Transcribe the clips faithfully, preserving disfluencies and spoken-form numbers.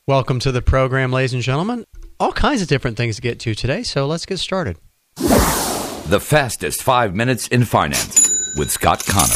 Welcome to the program, ladies and gentlemen. All kinds of different things to get to today, so let's get started. The fastest five minutes in finance with Scott Connor.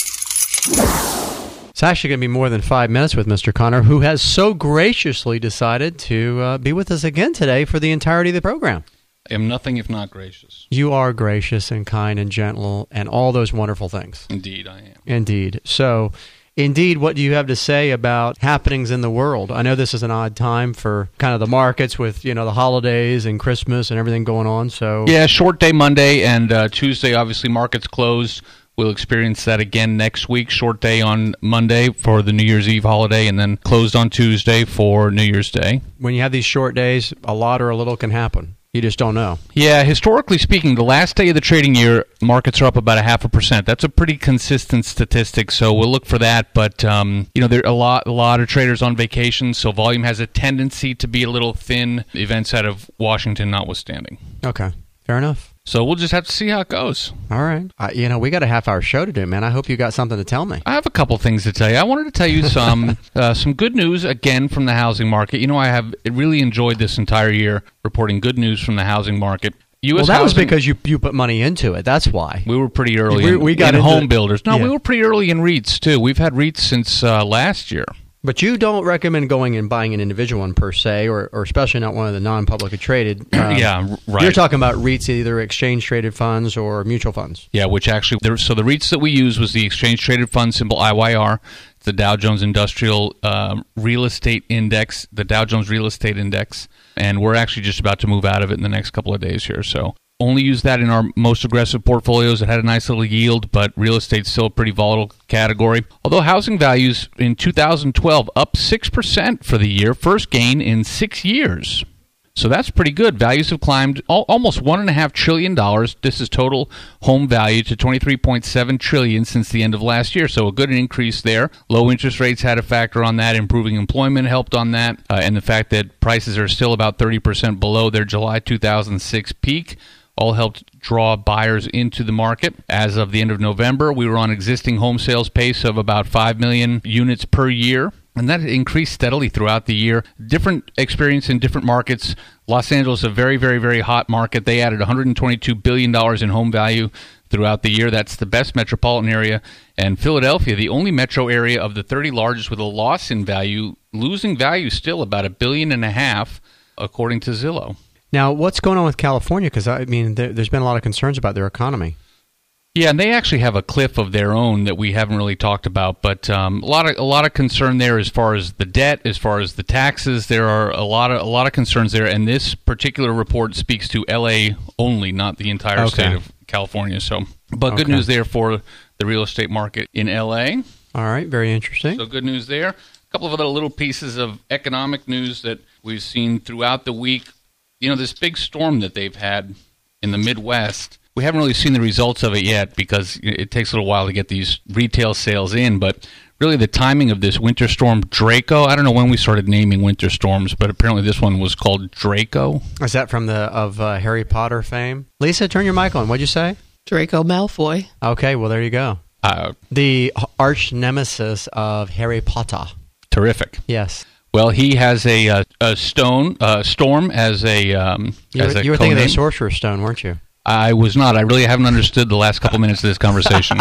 It's actually going to be more than five minutes with Mister Connor, who has so graciously decided to uh, be with us again today for the entirety of the program. I am nothing if not gracious. You are gracious and kind and gentle and all those wonderful things. Indeed, I am. Indeed. So, indeed, what do you have to say about happenings in the world? I know this is an odd time for kind of the markets with, you know, the holidays and Christmas and everything going on. So yeah, short day Monday and uh, Tuesday, obviously, markets closed. We'll experience that again next week. Short day on Monday for the New Year's Eve holiday and then closed on Tuesday for New Year's Day. When you have these short days, a lot or a little can happen. You just don't know. Yeah, historically speaking, the last day of the trading year, markets are up about a half a percent. That's a pretty consistent statistic, so we'll look for that. But um, you know, there are a lot, a lot of traders on vacation, so volume has a tendency to be a little thin. Events out of Washington notwithstanding. Okay, fair enough. So we'll just have to see how it goes. All right. Uh, you know, we got a half-hour show to do, man. I hope you got something to tell me. I have a couple things to tell you. I wanted to tell you some uh, some good news, again, from the housing market. You know, I have really enjoyed this entire year reporting good news from the housing market. U S well, that housing, was because you you put money into it. That's why. We were pretty early we, in, we got in into, home builders. No, yeah. we were pretty early in REITs, too. We've had REITs since uh, last year. But you don't recommend going and buying an individual one per se, or, or especially not one of the non-publicly traded. Um, yeah, right. You're talking about REITs, either exchange-traded funds or mutual funds. Yeah, which actually, there, so the REITs that we use was the exchange-traded fund, symbol I Y R, the Dow Jones Industrial uh, Real Estate Index, the Dow Jones Real Estate Index, and we're actually just about to move out of it in the next couple of days here, so... Only use that in our most aggressive portfolios. It had a nice little yield, but real estate's still a pretty volatile category. Although housing values in two thousand twelve up six percent for the year, first gain in six years. So that's pretty good. Values have climbed al- almost one point five trillion dollars. This is total home value to twenty-three point seven trillion dollars since the end of last year. So a good increase there. Low interest rates had a factor on that. Improving employment helped on that. Uh, and the fact that prices are still about thirty percent below their July two thousand six peak all helped draw buyers into the market. As of the end of November, we were on existing home sales pace of about five million units per year. And that increased steadily throughout the year. Different experience in different markets. Los Angeles, a very, very, very hot market. They added one hundred twenty-two billion dollars in home value throughout the year. That's the best metropolitan area. And Philadelphia, the only metro area of the thirty largest with a loss in value, losing value still about a billion and a half, according to Zillow. Now, what's going on with California? Because, I mean, there, there's been a lot of concerns about their economy. Yeah, and they actually have a cliff of their own that we haven't really talked about, but um, a lot of a lot of concern there as far as the debt, as far as the taxes. There are a lot of a lot of concerns there, and this particular report speaks to L A only, not the entire okay. state of California. So, but okay. good news there for the real estate market in L A. All right, very interesting. So, good news there. A couple of other little pieces of economic news that we've seen throughout the week. You know, this big storm that they've had in the Midwest. We haven't really seen the results of it yet because it takes a little while to get these retail sales in, but really the timing of this winter storm Draco, I don't know when we started naming winter storms, but apparently this one was called Draco. Is that from the of uh, Harry Potter fame? Lisa, turn your mic on. What'd you say? Draco Malfoy. Okay, well, there you go. Uh, the arch nemesis of Harry Potter. Terrific. Yes. Well, he has a, a, a stone, uh, storm as a um, You as were, a you were thinking of the co-name. Sorcerer's Stone, weren't you? I was not. I really haven't understood the last couple minutes of this conversation.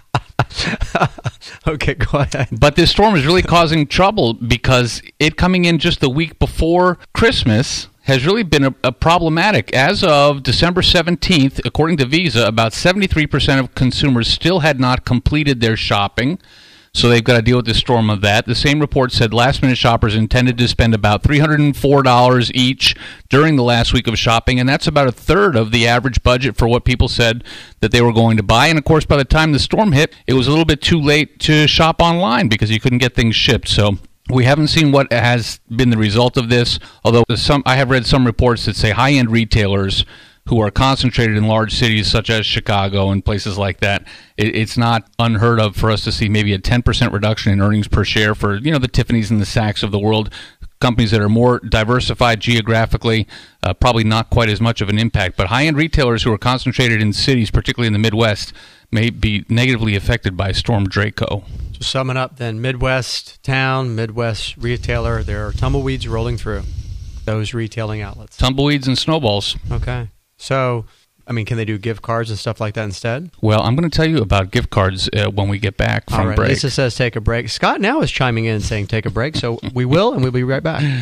Okay, go ahead. But this storm is really causing trouble because it coming in just the week before Christmas has really been a, a problematic. As of December seventeenth, according to Visa, about seventy-three percent of consumers still had not completed their shopping. So they've got to deal with the storm of that. The same report said last-minute shoppers intended to spend about three hundred four dollars each during the last week of shopping, and that's about a third of the average budget for what people said that they were going to buy. And, of course, by the time the storm hit, it was a little bit too late to shop online because you couldn't get things shipped. So we haven't seen what has been the result of this, although some I have read some reports that say high-end retailers who are concentrated in large cities such as Chicago and places like that, it, it's not unheard of for us to see maybe a ten percent reduction in earnings per share for, you know, the Tiffany's and the Saks of the world, companies that are more diversified geographically, uh, probably not quite as much of an impact. But high-end retailers who are concentrated in cities, particularly in the Midwest, may be negatively affected by Storm Draco. So summing up then, Midwest town, Midwest retailer, there are tumbleweeds rolling through those retailing outlets. Tumbleweeds and snowballs. Okay. So, I mean, can they do gift cards and stuff like that instead? Well, I'm going to tell you about gift cards uh, when we get back from All right. break. Lisa says take a break. Scott now is chiming in and saying take a break, so we will, and we'll be right back.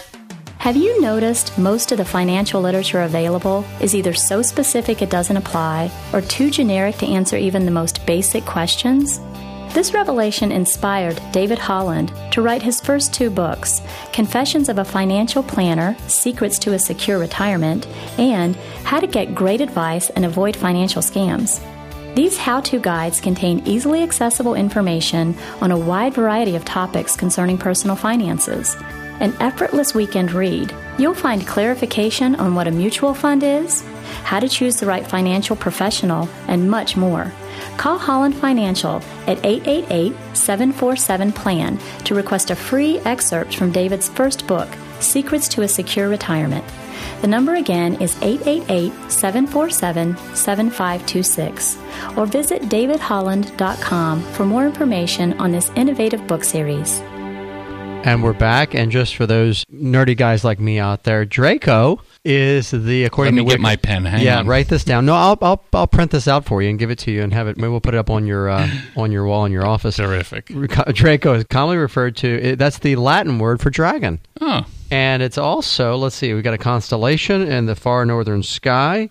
Have you noticed most of the financial literature available is either so specific it doesn't apply or too generic to answer even the most basic questions? This revelation inspired David Holland to write his first two books, Confessions of a Financial Planner, Secrets to a Secure Retirement, and How to Get Great Advice and Avoid Financial Scams. These how-to guides contain easily accessible information on a wide variety of topics concerning personal finances. An effortless weekend read, you'll find clarification on what a mutual fund is, how to choose the right financial professional, and much more. Call Holland Financial at eight eight eight, seven four seven, P L A N to request a free excerpt from David's first book, Secrets to a Secure Retirement. The number again is eight eight eight, seven four seven, seven five two six. Or visit david holland dot com for more information on this innovative book series. And we're back, and just for those nerdy guys like me out there, Draco is the, according Let me to get my pen. Hang yeah, on. write this down. No, I'll I'll I'll print this out for you and give it to you and have it. Maybe we'll put it up on your uh, on your wall in your office. Terrific. Draco is commonly referred to. That's the Latin word for dragon. Oh. And it's also, let's see, we've got a constellation in the far northern sky,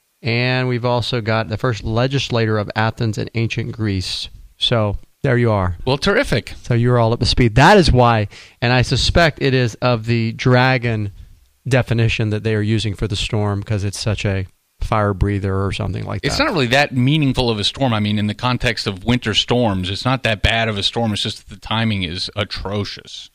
and we've also got the first legislator of Athens in ancient Greece. So there you are. Well, terrific. So you're all up to speed. That is why, and I suspect it is of the dragon definition that they are using for the storm, because it's such a fire breather or something like that. It's not really that meaningful of a storm. I mean, in the context of winter storms, it's not that bad of a storm. It's just that the timing is atrocious.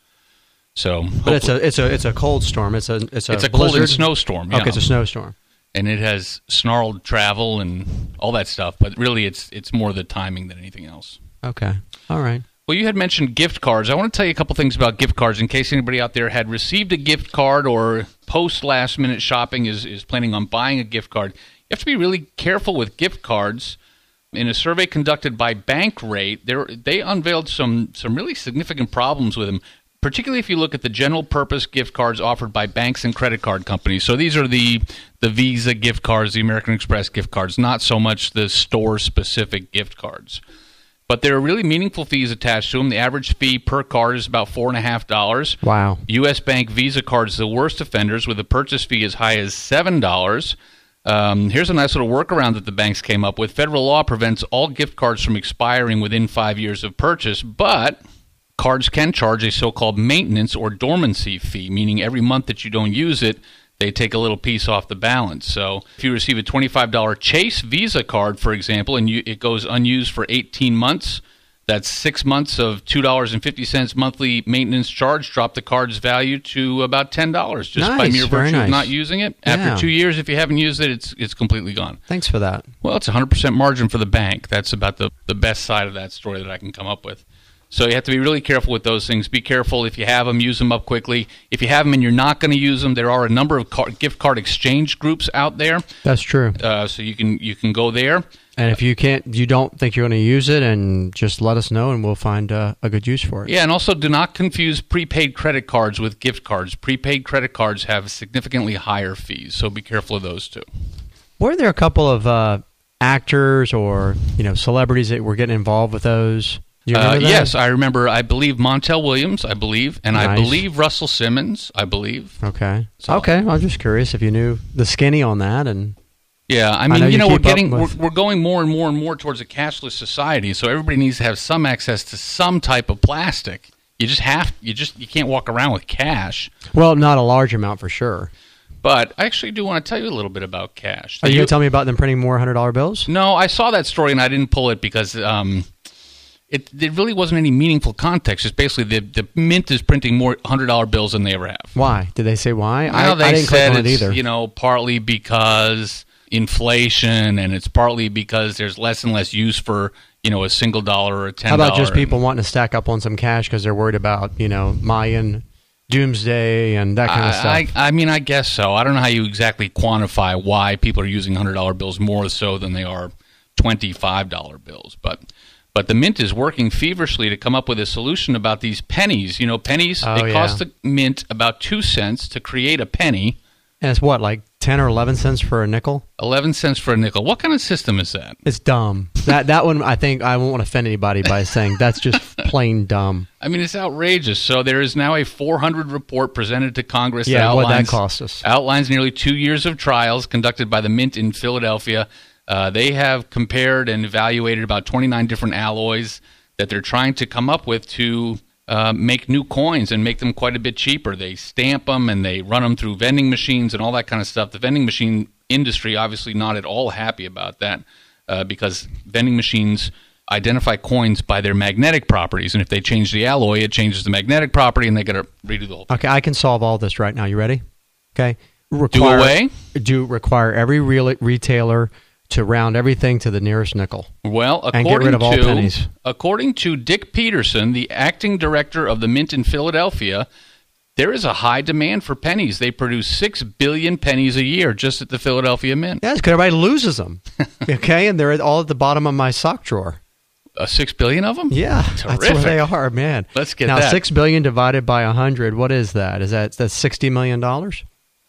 So, but it's a it's a it's a cold storm. It's a it's a it's a blizzard. cold and snowstorm. Yeah. Okay, it's a snowstorm, and it has snarled travel and all that stuff. But really, it's it's more the timing than anything else. Okay, all right. Well, you had mentioned gift cards. I want to tell you a couple things about gift cards in case anybody out there had received a gift card or post last minute shopping is is planning on buying a gift card. You have to be really careful with gift cards. In a survey conducted by Bankrate, they unveiled some some really significant problems with them. Particularly if you look at the general purpose gift cards offered by banks and credit card companies. So these are the the Visa gift cards, the American Express gift cards, not so much the store-specific gift cards. But there are really meaningful fees attached to them. The average fee per card is about four point five dollars. Wow. U S Bank Visa cards, the worst offenders, with a purchase fee as high as seven dollars. Um, here's a nice little workaround that the banks came up with. Federal law prevents all gift cards from expiring within five years of purchase, but cards can charge a so-called maintenance or dormancy fee, meaning every month that you don't use it, they take a little piece off the balance. So if you receive a twenty-five dollars Chase Visa card, for example, and you, it goes unused for eighteen months, that's six months of two dollars and fifty cents monthly maintenance charge, drop the card's value to about ten dollars just nice, by mere virtue nice. of not using it. After yeah. two years, if you haven't used it, it's it's completely gone. Thanks for that. Well, it's one hundred percent margin for the bank. That's about the, the best side of that story that I can come up with. So you have to be really careful with those things. Be careful. If you have them, use them up quickly. If you have them and you're not going to use them, there are a number of car- gift card exchange groups out there. That's true. Uh, so you can you can go there. And if you can't, you don't think you're going to use it, and just let us know, and we'll find uh, a good use for it. Yeah, and also do not confuse prepaid credit cards with gift cards. Prepaid credit cards have significantly higher fees, so be careful of those too. Were there a couple of uh, actors or you know celebrities that were getting involved with those? Do you remember Uh, that? yes, I remember. I believe Montel Williams, I believe, and I Nice. believe Russell Simmons, I believe. Okay. So- Okay. I was just curious if you knew the skinny on that, and Yeah, I I mean, know you you know, we're keep up getting we're, with- we're going more and more and more towards a cashless society. So everybody needs to have some access to some type of plastic. You just have you just you can't walk around with cash. well, not a large amount for sure. But I actually do want to tell you a little bit about cash. Are you You- going to tell me about them printing more hundred dollar bills? No, I saw that story and I didn't pull it because um, it there really wasn't any meaningful context. It's basically the the Mint is printing more hundred dollar bills than they ever have. Why? Did they say why? Well, I, they I didn't said click on it it's, either. you know, partly because inflation, and it's partly because there's less and less use for, you know, a single dollar or a ten How dollar. about just people wanting to stack up on some cash because they're worried about, you know, Mayan doomsday and that kind of stuff? I, I, I mean, I guess so. I don't know how you exactly quantify why people are using hundred dollar bills more so than they are twenty-five dollar bills, but But the Mint is working feverishly to come up with a solution about these pennies. You know, pennies, Oh, they yeah. cost the Mint about two cents to create a penny, And it's what, like ten or eleven cents for a nickel? eleven cents for a nickel. What kind of system is that? It's dumb. That that one, I think, I won't want to offend anybody by saying that's just plain dumb. I mean, it's outrageous. So there is now a four hundred report presented to Congress Yeah, that what'd that outlines, cost us? outlines nearly two years of trials conducted by the Mint in Philadelphia. Uh, they have compared and evaluated about twenty-nine different alloys that they're trying to come up with to uh, make new coins and make them quite a bit cheaper. They stamp them and they run them through vending machines and all that kind of stuff. The vending machine industry obviously not at all happy about that uh, because vending machines identify coins by their magnetic properties, and if they change the alloy, it changes the magnetic property, and they got to redo the whole thing. Okay, I can solve all this right now. You ready? Okay. Do Require, away? Do require every real retailer to round everything to the nearest nickel. Well, And according get rid of all to pennies. according to Dick Peterson, the acting director of the Mint in Philadelphia, there is a high demand for pennies. They produce six billion pennies a year just at the Philadelphia Mint. Yeah, it's because everybody loses them. Okay, and they're all at the bottom of my sock drawer. Uh, six billion of them? Yeah, that's where Terrific. they are, man. Let's get now that. six billion divided by a hundred. What is that? Is that that's sixty million dollars?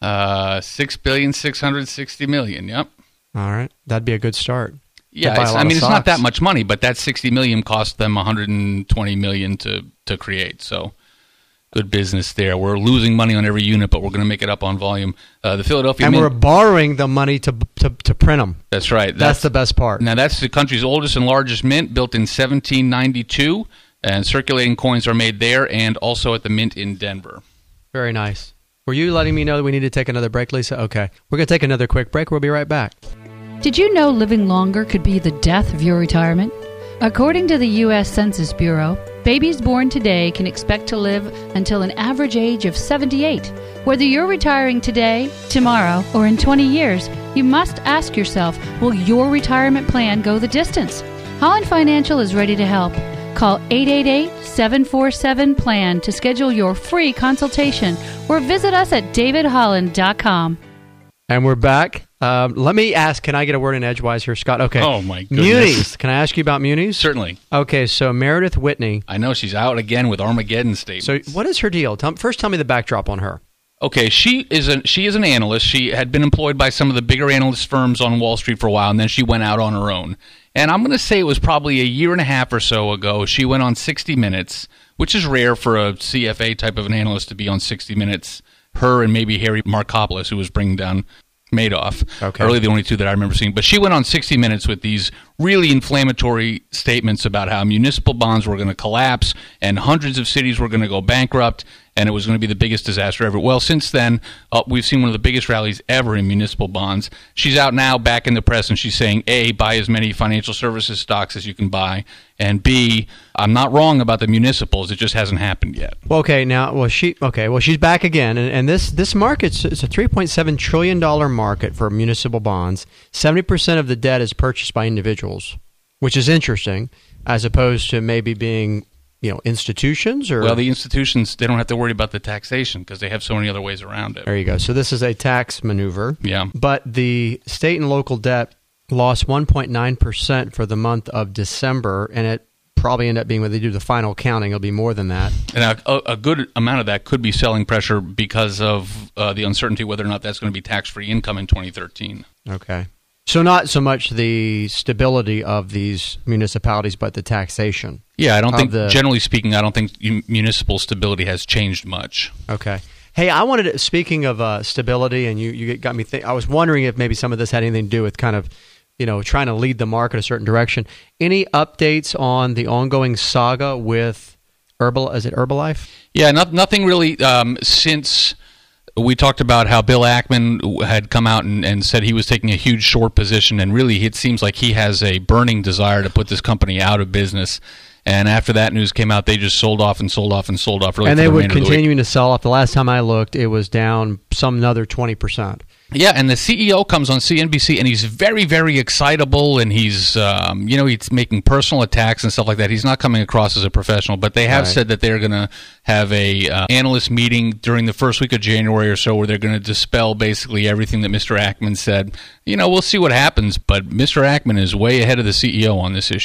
Uh, six billion six hundred sixty million. Yep. All right, that'd be a good start. Yeah, buy a it's, lot I of mean it's not socks. that much money, but that sixty million cost them one hundred twenty million to to create. So good business there. We're losing money on every unit, but we're going to make it up on volume. Uh, the Philadelphia And Mint, we're borrowing the money to to, to print them. that's right. That's, the best part. Now, that's the country's oldest and largest mint, built in seventeen ninety-two, and circulating coins are made there and also at the Mint in Denver. Very nice. Were you letting me know that we need to take another break, Lisa? Okay. We're going to take another quick break. We'll be right back. Did you know living longer could be the death of your retirement? According to the U S Census Bureau, babies born today can expect to live until an average age of seventy-eight. Whether you're retiring today, tomorrow, or in twenty years, you must ask yourself, will your retirement plan go the distance? Holland Financial is ready to help. Call eight eight eight, seven four seven, P L A N to schedule your free consultation or visit us at david holland dot com. And we're back. Um, let me ask, can I get a word in edgewise here, Scott? Okay. Oh, my goodness. Munis. Can I ask you about Munis? Certainly. Okay, so Meredith Whitney. I know she's out again with Armageddon statements. So what is her deal? Tell, first tell me the backdrop on her. Okay, she is a she is an analyst. She had been employed by some of the bigger analyst firms on Wall Street for a while, and then she went out on her own. And I'm going to say it was probably a year and a half or so ago. She went on sixty minutes, which is rare for a C F A type of an analyst to be on sixty minutes. Her and maybe Harry Markopoulos, who was bringing down Madoff. Okay. Are really the only two that I remember seeing. But she went on sixty minutes with these really inflammatory statements about how municipal bonds were going to collapse and hundreds of cities were going to go bankrupt and it was going to be the biggest disaster ever. Well, since then, uh, we've seen one of the biggest rallies ever in municipal bonds. She's out now back in the press and she's saying, A, buy as many financial services stocks as you can buy, and B, I'm not wrong about the municipals. It just hasn't happened yet. Well, okay, now, well, she, okay, well, she's back again, and, and this this market's it's a three point seven trillion dollars market for municipal bonds. seventy percent of the debt is purchased by individuals, which is interesting, as opposed to maybe being, you know, institutions or. Well, the institutions, they don't have to worry about the taxation because they have so many other ways around it. There you go. So this is a tax maneuver. Yeah. But the state and local debt lost one point nine percent for the month of December, and it probably end up being, when they do the final counting, it'll be more than that. And a, a good amount of that could be selling pressure because of uh, the uncertainty whether or not that's going to be tax-free income in twenty thirteen. Okay. So not so much the stability of these municipalities, but the taxation. Yeah, I don't Of think, the- generally speaking, I don't think m- municipal stability has changed much. Okay. Hey, I wanted to, speaking of uh, stability, and you, you got me think. I was wondering if maybe some of this had anything to do with kind of, you know, trying to lead the market a certain direction. Any updates on the ongoing saga with Herbal? Is it Herbalife? Yeah, not, nothing really um, since we talked about how Bill Ackman had come out and, and said he was taking a huge short position, and really it seems like he has a burning desire to put this company out of business. And after that news came out, they just sold off and sold off and sold off. Really And for they the were remainder of the week. continuing to sell off. The last time I looked, it was down some another twenty percent. Yeah, and the C E O comes on C N B C, and he's very, very excitable, and he's, um, you know, he's making personal attacks and stuff like that. He's not coming across as a professional, but they have Right. said that they're going to have a uh, analyst meeting during the first week of January or so, where they're going to dispel basically everything that Mister Ackman said. You know, we'll see what happens, but Mister Ackman is way ahead of the C E O on this issue.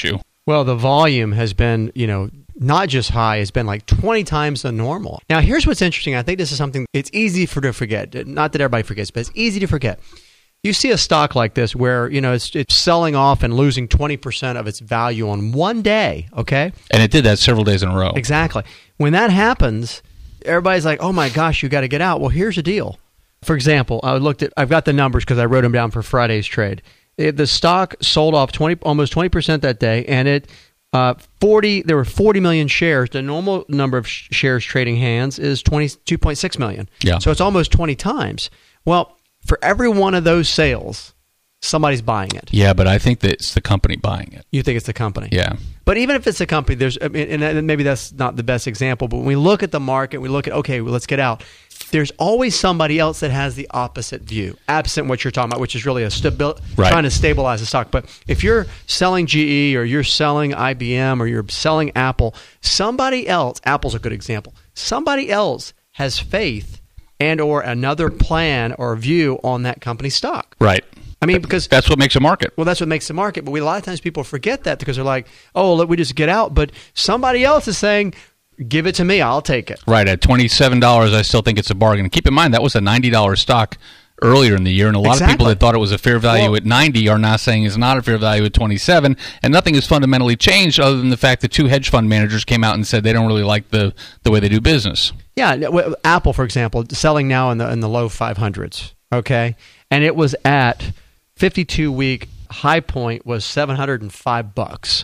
Well, the volume has been, you know, not just high, it's been like twenty times the normal. Now, here's what's interesting. I think this is something it's easy for to forget. Not that everybody forgets, but it's easy to forget. You see a stock like this where, you know, it's it's selling off and losing twenty percent of its value on one day, okay? And it did that several days in a row. Exactly. When that happens, everybody's like, oh my gosh, you got to get out. Well, here's the deal. For example, I looked at, I've got the numbers because I wrote them down for Friday's trade. It, the stock sold off twenty, almost twenty percent that day, and it uh, forty. There were forty million shares. The normal number of sh- shares trading hands is twenty-two point six million. Yeah. So it's almost twenty times. Well, for every one of those sales, somebody's buying it. Yeah, but I think that it's the company buying it. You think it's the company? Yeah. But even if it's a company, there's, I mean, and maybe that's not the best example, but when we look at the market, we look at, okay, well, let's get out. There's always somebody else that has the opposite view, absent what you're talking about, which is really a stabil- right. trying to stabilize the stock. But if you're selling G E or you're selling I B M or you're selling Apple, somebody else, Apple's a good example, somebody else has faith and or another plan or view on that company's stock. Right. I mean, because that's what makes a market. Well, that's what makes the market. But we, a lot of times people forget that because they're like, oh, let we just get out. But somebody else is saying, give it to me. I'll take it. Right. At twenty-seven dollars, I still think it's a bargain. Keep in mind, that was a ninety dollars stock earlier in the year. And a lot exactly. of people that thought it was a fair value well, at ninety are now saying it's not a fair value at twenty-seven. And nothing has fundamentally changed other than the fact that two hedge fund managers came out and said they don't really like the, the way they do business. Yeah. Apple, for example, selling now in the in the low five hundreds. Okay. And it was at fifty-two week high point was seven hundred five bucks.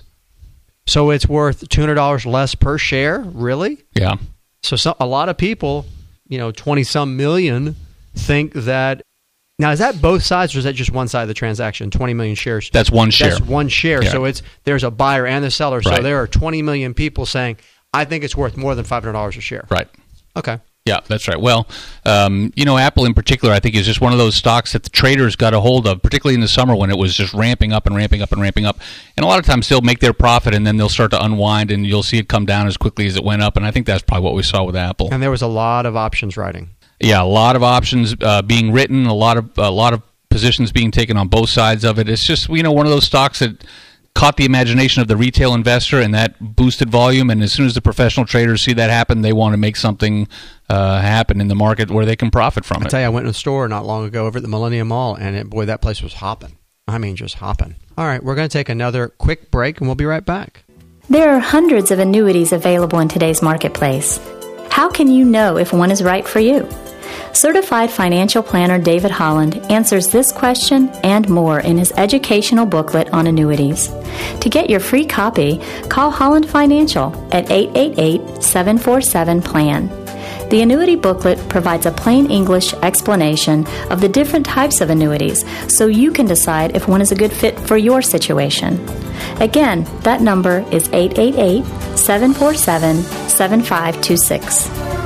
So it's worth two hundred dollars less per share, really? Yeah. So some, a lot of people, you know, twenty some million think that. Now, is that both sides or is that just one side of the transaction? twenty million shares. That's one share. That's one share. Yeah. So it's there's a buyer and a seller. So right. there are twenty million people saying, I think it's worth more than five hundred dollars a share. Right. Okay. Yeah, that's right. Well, um, you know, Apple in particular, I think, is just one of those stocks that the traders got a hold of, particularly in the summer when it was just ramping up and ramping up and ramping up. And a lot of times they'll make their profit and then they'll start to unwind and you'll see it come down as quickly as it went up. And I think that's probably what we saw with Apple. And there was a lot of options writing. Yeah, a lot of options uh, being written, a lot of a lot of positions being taken on both sides of it. It's just, you know, one of those stocks that caught the imagination of the retail investor and that boosted volume. And as soon as the professional traders see that happen, they want to make something uh, happen in the market where they can profit from I it. tell you, I went in a store not long ago over at the Millennium Mall, and it, boy, that place was hopping. I mean, just hopping. All right, we're going to take another quick break, and we'll be right back. There are hundreds of annuities available in today's marketplace. How can you know if one is right for you? Certified financial planner David Holland answers this question and more in his educational booklet on annuities. To get your free copy, call Holland Financial at eight eight eight, seven four seven, P L A N. The annuity booklet provides a plain English explanation of the different types of annuities so you can decide if one is a good fit for your situation. Again, that number is eight eight eight, seven four seven, seven five two six.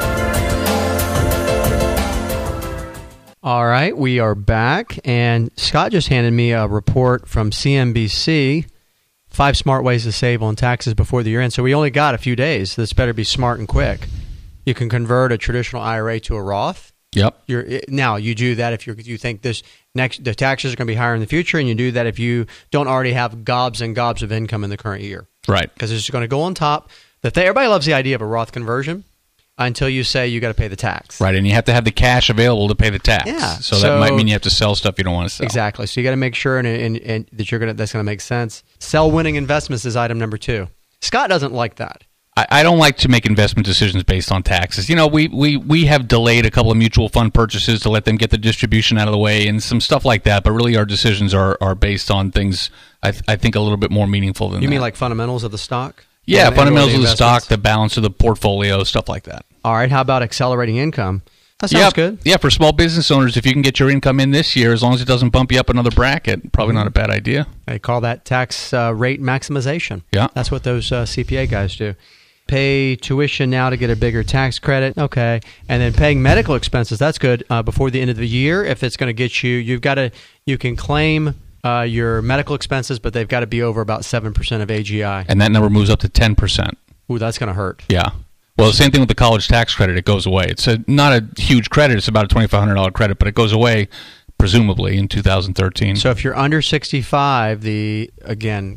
All right, we are back, and Scott just handed me a report from C N B C, Five Smart Ways to Save on Taxes Before the Year End. So we only got a few days. This better be smart and quick. You can convert a traditional I R A to a Roth. Yep. You're, now, you do that if you're, you think this next the taxes are going to be higher in the future, and you do that if you don't already have gobs and gobs of income in the current year. Right. Because it's going to go on top. The th- everybody loves the idea of a Roth conversion until you say you got to pay the tax. Right, and you have to have the cash available to pay the tax. Yeah. So, So- that might mean you have to sell stuff you don't want to sell. Exactly. So you got to make sure and, and, and that you're gonna that's going to make sense. Sell winning investments is item number two. Scott doesn't like that. I, I don't like to make investment decisions based on taxes. You know, we, we, we have delayed a couple of mutual fund purchases to let them get the distribution out of the way and some stuff like that, but really our decisions are, are based on things I, th- I think a little bit more meaningful than You that. mean like fundamentals of the stock? Yeah, And- fundamentals and of the investments? stock, the balance of the portfolio, stuff like that. All right. How about accelerating income? That sounds yeah, good. Yeah, for small business owners, if you can get your income in this year, as long as it doesn't bump you up another bracket, probably Mm-hmm. not a bad idea. They call that tax uh, rate maximization. Yeah. That's what those uh, C P A guys do. Pay tuition now to get a bigger tax credit. Okay. And then paying medical expenses. That's good. Uh, before the end of the year, if it's going to get you, you've got to, you can claim uh, your medical expenses, but they've got to be over about seven percent of A G I. And that number moves up to ten percent. Ooh, that's going to hurt. Yeah. Well, the same thing with the college tax credit. It goes away. It's a, not a huge credit. It's about a twenty-five hundred dollars credit, but it goes away presumably in two thousand thirteen. So if you're under sixty-five, the again,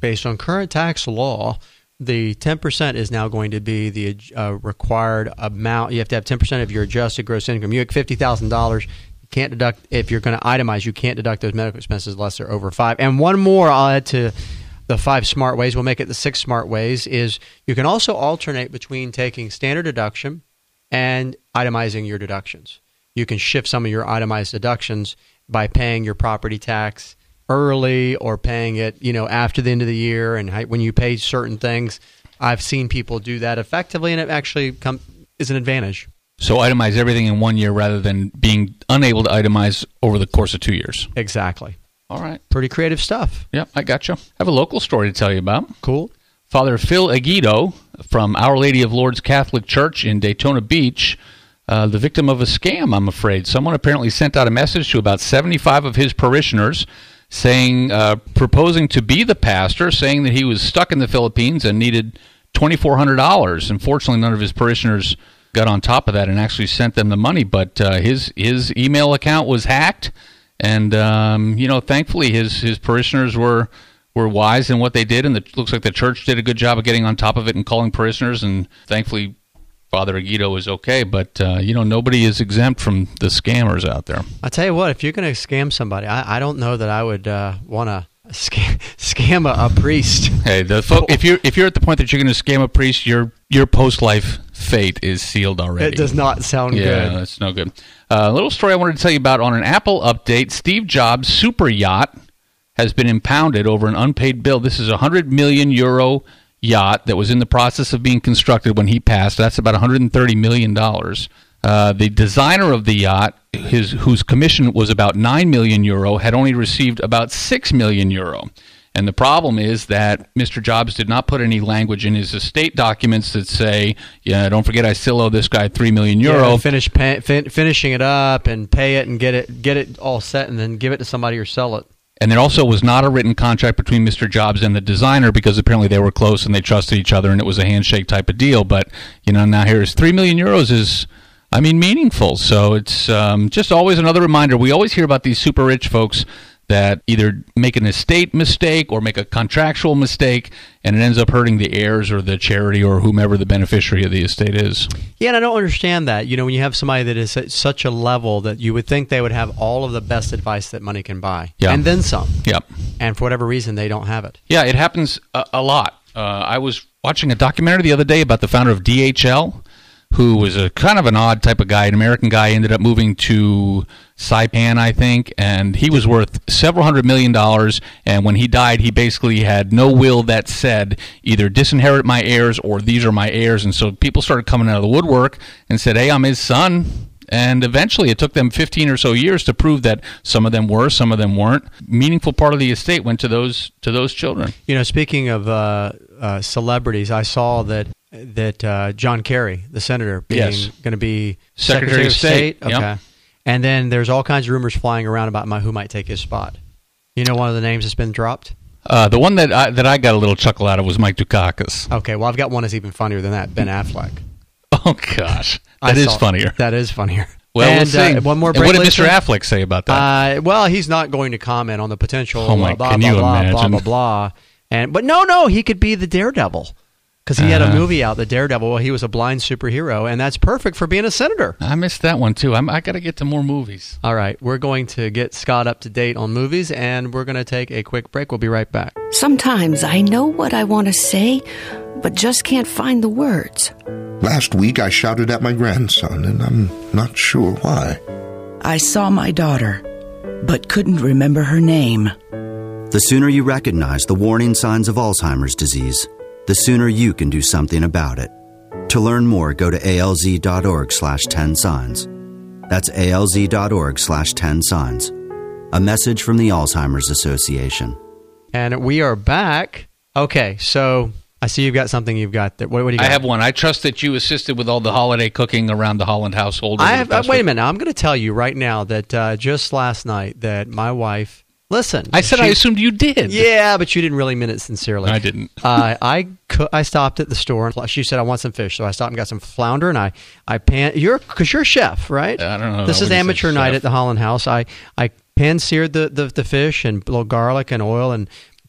based on current tax law, the ten percent is now going to be the uh, required amount. You have to have ten percent of your adjusted gross income. You have fifty thousand dollars. You can't deduct, if you're going to itemize, you can't deduct those medical expenses unless they're over five. And one more I'll add to the five smart ways, we'll make it the six smart ways, is you can also alternate between taking standard deduction and itemizing your deductions. You can shift some of your itemized deductions by paying your property tax early or paying it, you know, after the end of the year. And when you pay certain things, I've seen people do that effectively, and it actually come, is an advantage. So itemize everything in one year rather than being unable to itemize over the course of two years. Exactly. All right. Pretty creative stuff. Yep, I got you. I have a local story to tell you about. Cool. Father Phil Aguido from Our Lady of Lourdes Catholic Church in Daytona Beach, uh, the victim of a scam, I'm afraid. Someone apparently sent out a message to about seventy-five of his parishioners saying, uh, proposing to be the pastor, saying that he was stuck in the Philippines and needed twenty-four hundred dollars. Unfortunately, none of his parishioners got on top of that and actually sent them the money, but uh, his his email account was hacked, and um, you know, thankfully his his parishioners were were wise in what they did, and it looks like the church did a good job of getting on top of it and calling parishioners, and thankfully Father Aguido is okay, but uh, you know, nobody is exempt from the scammers out there. I'll tell you what, if you're going to scam somebody, I, I don't know that I would uh, want to scam, scam a, a priest. Hey, the fo- if you're if you're at the point that you're going to scam a priest, your your post-life fate is sealed already. It does not sound yeah, good. Yeah, that's no good. Uh, a little story I wanted to tell you about on an Apple update. Steve Jobs' super yacht has been impounded over an unpaid bill. This is a one hundred million euro yacht that was in the process of being constructed when he passed. That's about one hundred thirty million dollars. Uh, the designer of the yacht, his whose commission was about nine million euro, had only received about six million euro. And the problem is that Mister Jobs did not put any language in his estate documents that say, yeah, don't forget I still owe this guy three million euro. Yeah, finish pay, fin- finishing it up and pay it and get it get it all set and then give it to somebody or sell it. And there also was not a written contract between Mister Jobs and the designer because apparently they were close and they trusted each other and it was a handshake type of deal. But, you know, now here's three million euros is, I mean, meaningful. So it's um, just always another reminder. We always hear about these super rich folks that either make an estate mistake or make a contractual mistake, and it ends up hurting the heirs or the charity or whomever the beneficiary of the estate is. Yeah, and I don't understand that. You know, when you have somebody that is at such a level that you would think they would have all of the best advice that money can buy, yeah. and then some. Yep. And for whatever reason, they don't have it. Yeah, it happens a, a lot. Uh, I was watching a documentary the other day about the founder of D H L, who was a kind of an odd type of guy, an American guy, ended up moving to Saipan, I think, and he was worth several hundred million dollars, and when he died, he basically had no will that said either disinherit my heirs or these are my heirs, and so people started coming out of the woodwork and said, hey, I'm his son, and eventually it took them fifteen or so years to prove that some of them were, some of them weren't. Meaningful part of the estate went to those to those children. You know, speaking of uh, uh, celebrities, I saw that that uh, John Kerry, the senator, being yes. going to be Secretary, Secretary of State. State. Okay. Yep. And then there's all kinds of rumors flying around about my, who might take his spot. You know one of the names that's been dropped? Uh, the one that I, that I got a little chuckle out of was Mike Dukakis. Okay, well, I've got one that's even funnier than that, Ben Affleck. Oh, gosh. That I is saw, funnier. That is funnier. Well, and, we'll see. Uh, one more break, and what did Lisa? Mister Affleck say about that? Uh, well, he's not going to comment on the potential oh my, blah, can blah, you blah, imagine? blah, blah, blah. And, but no, no, he could be the Daredevil. Because he had a movie out, The Daredevil. Well, he was a blind superhero, and that's perfect for being a senator. I missed that one, too. I'm, I got to get to more movies. All right, we're going to get Scott up to date on movies, and we're going to take a quick break. We'll be right back. Sometimes I know what I want to say, but just can't find the words. Last week I shouted at my grandson, and I'm not sure why. I saw my daughter, but couldn't remember her name. The sooner you recognize the warning signs of Alzheimer's disease, the sooner you can do something about it. To learn more, go to alz.org slash 10 signs. That's alz.org slash 10 signs. A message from the Alzheimer's Association. And we are back. Okay, so I see you've got something you've got there. What, what do you got? I have one. I trust that you assisted with all the holiday cooking around the Holland household. I have. Uh, wait week. a minute. Now, I'm going to tell you right now that uh, just last night that my wife... Listen. I said she, I assumed you did. Yeah, but you didn't really mean it sincerely. I didn't. uh, I co- I stopped at the store and she said I want some fish, so I stopped and got some flounder and I I pan. You're because you're a chef, right? I don't know. This is amateur night chef. at the Holland House. I I pan seared the, the the fish and a little garlic and oil and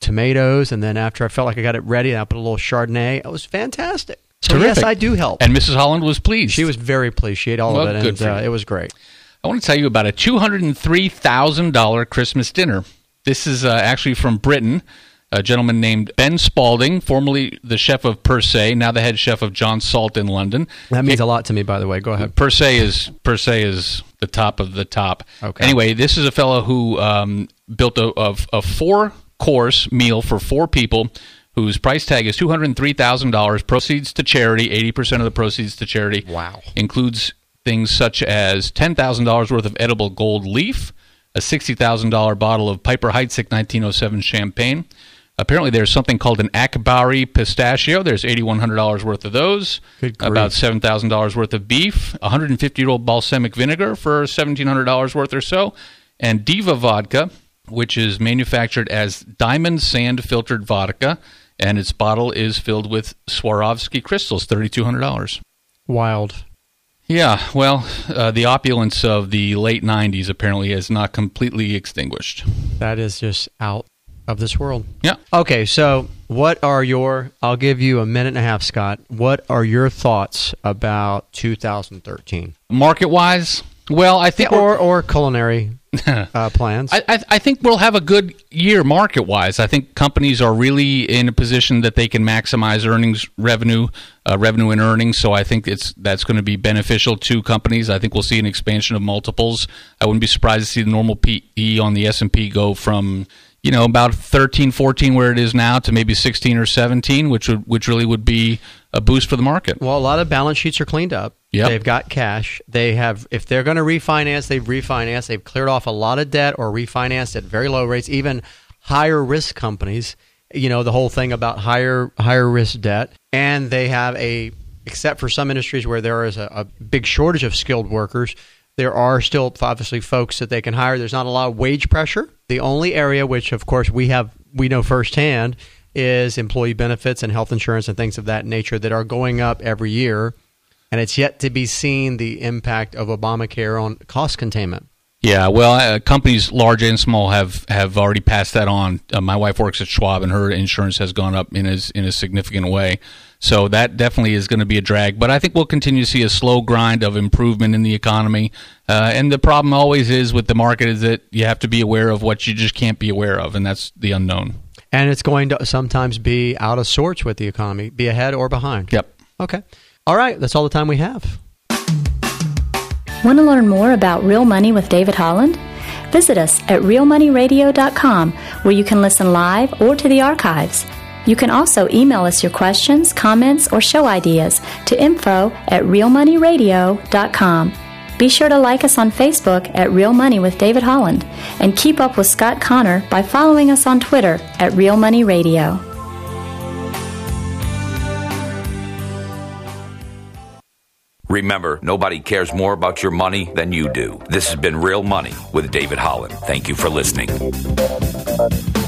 tomatoes, and then after I felt like I got it ready, I put a little Chardonnay. It was fantastic. So Terrific. yes, I do help. And Missus Holland was pleased. She was very pleased. She ate all Well, of it, good and for uh, you. it was great. I want to tell you about a two hundred three thousand dollars Christmas dinner. This is uh, actually from Britain. A gentleman named Ben Spalding, formerly the chef of Per Se, now the head chef of John Salt in London. That means a lot to me, by the way. Go ahead. Per Se is per se is the top of the top. Okay. Anyway, this is a fellow who um, built a, a, a four-course meal for four people, whose price tag is two hundred three thousand dollars. Proceeds to charity. Eighty percent of the proceeds to charity. Wow. Includes things such as ten thousand dollars worth of edible gold leaf, a sixty thousand dollars bottle of Piper Heidsieck nineteen oh seven champagne. Apparently, there's something called an Akbari pistachio. There's eight thousand one hundred dollars worth of those. Good grief. About seven thousand dollars worth of beef. one hundred fifty-year-old balsamic vinegar for one thousand seven hundred dollars worth or so. And Diva vodka, which is manufactured as Diamond Sand Filtered Vodka. And its bottle is filled with Swarovski crystals, three thousand two hundred dollars. Wild. Yeah, well, uh, the opulence of the late nineties apparently is not completely extinguished. That is just out of this world. Yeah. Okay, so what are your, I'll give you a minute and a half, Scott. What are your thoughts about two thousand thirteen? Market-wise, well, I think... Yeah, we're- or, or culinary uh, plans. I, I, I think we'll have a good year market-wise. I think companies are really in a position that they can maximize earnings, revenue, uh, revenue and earnings. So I think it's that's going to be beneficial to companies. I think we'll see an expansion of multiples. I wouldn't be surprised to see the normal P E on the S and P go from, you know, about thirteen, fourteen where it is now to maybe sixteen or seventeen, which would which really would be a boost for the market. Well, a lot of balance sheets are cleaned up. Yep. They've got cash. They have, if they're going to refinance, they've refinanced. They've cleared off a lot of debt or refinanced at very low rates. Even higher risk companies, you know, the whole thing about higher higher risk debt. And they have a, except for some industries where there is a, a big shortage of skilled workers, there are still obviously folks that they can hire. There's not a lot of wage pressure. The only area which, of course, we have we know firsthand is employee benefits and health insurance and things of that nature that are going up every year. And it's yet to be seen the impact of Obamacare on cost containment. Yeah, well, uh, companies large and small have, have already passed that on. Uh, my wife works at Schwab, and her insurance has gone up in a, in a significant way. So that definitely is going to be a drag. But I think we'll continue to see a slow grind of improvement in the economy. Uh, and the problem always is with the market is that you have to be aware of what you just can't be aware of, and that's the unknown. And it's going to sometimes be out of sorts with the economy, be ahead or behind. Yep. Okay. All right, that's all the time we have. Want to learn more about Real Money with David Holland? Visit us at real money radio dot com, where you can listen live or to the archives. You can also email us your questions, comments, or show ideas to info at real money radio dot com. Be sure to like us on Facebook at Real Money with David Holland, and keep up with Scott Connor by following us on Twitter at Real Money Radio. Remember, nobody cares more about your money than you do. This has been Real Money with David Holland. Thank you for listening.